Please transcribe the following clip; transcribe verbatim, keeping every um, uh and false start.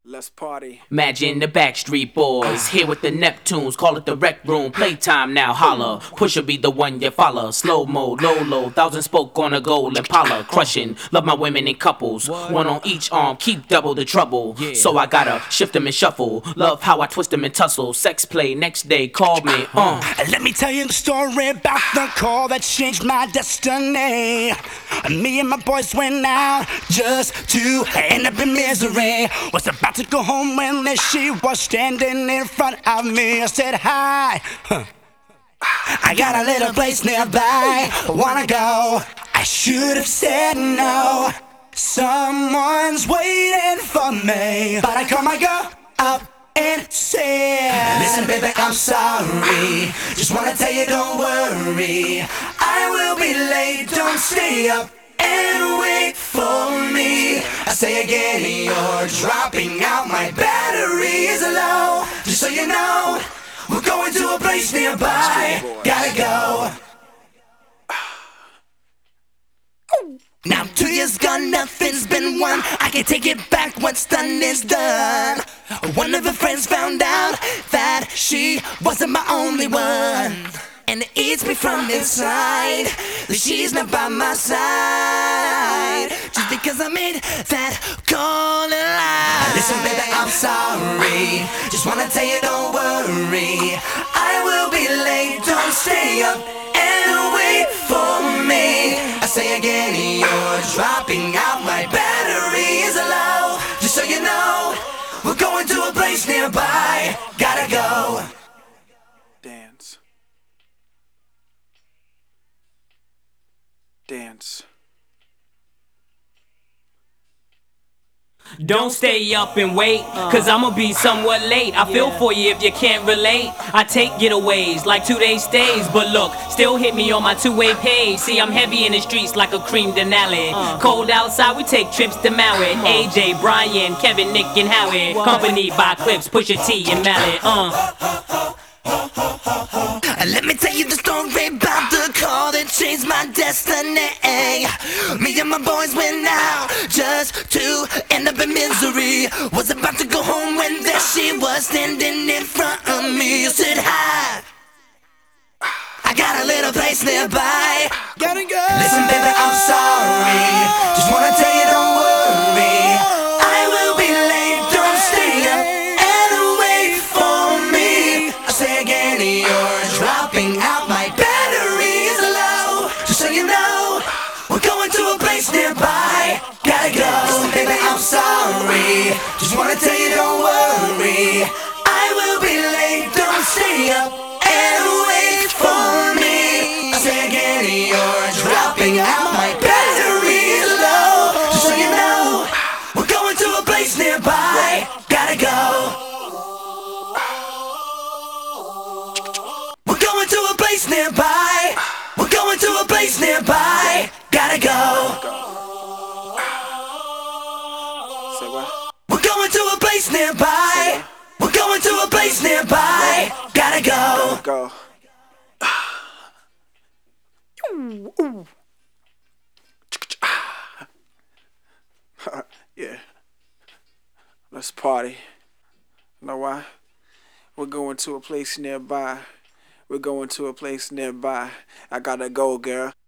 Let's party. Imagine the Backstreet Boys here with the Neptunes, call it the rec room. Playtime now, holla. Pusha be the one you follow. Slow mo, low low, thousand spoke on a gold Impala, crushing. Love my women in couples, one on each arm, keep double the trouble. So I gotta shift them and shuffle. Love how I twist them and tussle. Sex play next day, call me. Uh. Let me tell you the story about the call that changed my destiny. Me and my boys went out just to end up in misery. Was about to go home when there she was standing in front of me. I said hi. Huh. I got a little place nearby. Wanna go? I should have said no. Someone's waiting for me, but I call my girl up and said, listen baby, I'm sorry. Just wanna tell you don't worry. I will be late, don't stay up and wait for me. I say again, you're dropping out, my battery is low. Just so you know, we're going to a place nearby. Gotta go. Now two years gone, nothing's been won. I can take it back, what's done is done. One of her friends found out that she wasn't my only one, and it eats me from inside that she's not by my side, just because I made that call in line. Listen baby, I'm sorry. Just wanna tell you don't worry. I will be late, don't stay up and wait for me. I say again, you're dropping out, my battery is low. Just so you know, we're going to a place nearby. Gotta go. Dance. Dance. Don't stay up and wait, cause I'ma be somewhat late. I feel for you if you can't relate. I take getaways like two-day stays, but look, still hit me on my two-way page. See, I'm heavy in the streets like a cream Denali. Cold outside, we take trips to Maui. A J, Brian, Kevin, Nick, and Howie, accompanied by Clips, Pusha T, and Mallet. Uh. Let me tell you the story about the call that changed my destiny. Me and my boys went out just to end up in misery. Was about to go home when there she was standing in front of me. I said hi. I got a little place nearby. Gotta go. Listen baby, I'm sorry. Just wanna tell you don't worry. I will be late, don't stay up and wait for me. I say again, you're dropping out, my battery is low. Just so you know, we're going to a place nearby. Gotta go. Listen baby, I'm sorry. Just wanna tell you don't worry. I will be late, don't stay up and wait for me. I say again, you're dropping out, my battery is low. Just so you know, we're going to a place nearby. Gotta go. We're going to a place nearby. We're going to a place nearby. Gotta go. Say what? We're going to a place nearby. We're going to a place nearby. Gotta go. Go. Yeah. Let's party. You know why? We're going to a place nearby. We're going to a place nearby. I gotta go, girl.